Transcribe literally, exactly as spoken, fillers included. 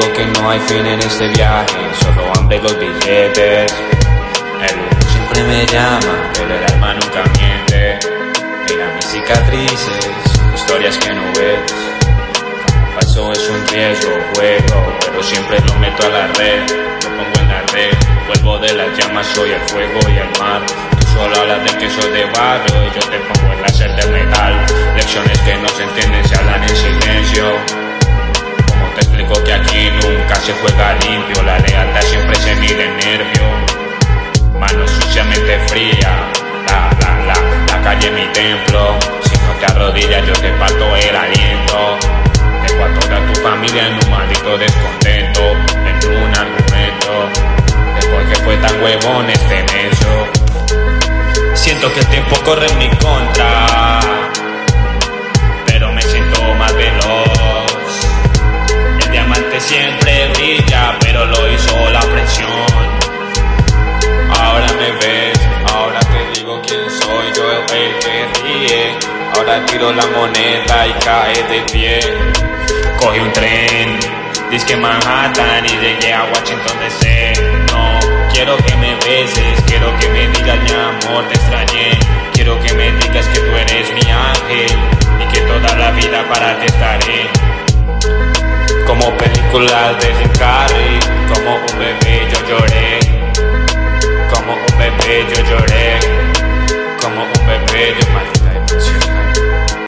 digo que no hay fin en este viaje, solo hambre los billetes. El humo siempre me llama, pero el alma nunca miente. Mira mis cicatrices, historias que no ves. Cada paso es un riesgo, juego, pero siempre lo meto a la red. Lo pongo en la red, vuelvo de las llamas, soy el fuego y el mar. Tú solo hablas de que soy de barro y yo te pongo el láser de metal. Lecciones que no se entienden se hablan en silencio. Como te explico que aquí nunca se juega limpio, la lealtad siempre se mide en nervio. Mano sucia, mente fría, la, la, la, la calle mi templo. Si no te arrodillas yo te parto el aliento. Dejo a toda tu familia en un maldito descontento, en un argumento de por qué fue tan huevón este menso. Siento que el tiempo corre en mi contra, pero me siento más veloz. El diamante siempre brilla, pero lo hizo la presión. Ahora me ves, ahora te digo quién soy, yo el que ríe. Ahora tiro la moneda y cae de pie. Cogí un tren, disque Manhattan y llegué a Washington D C. No quiero que me beses, quiero que me digas mi amor, te extrañé. Quiero que me digas que tú eres mi ángel y que toda la vida para ti estaré. Como películas de Jim Carrey, como un bebé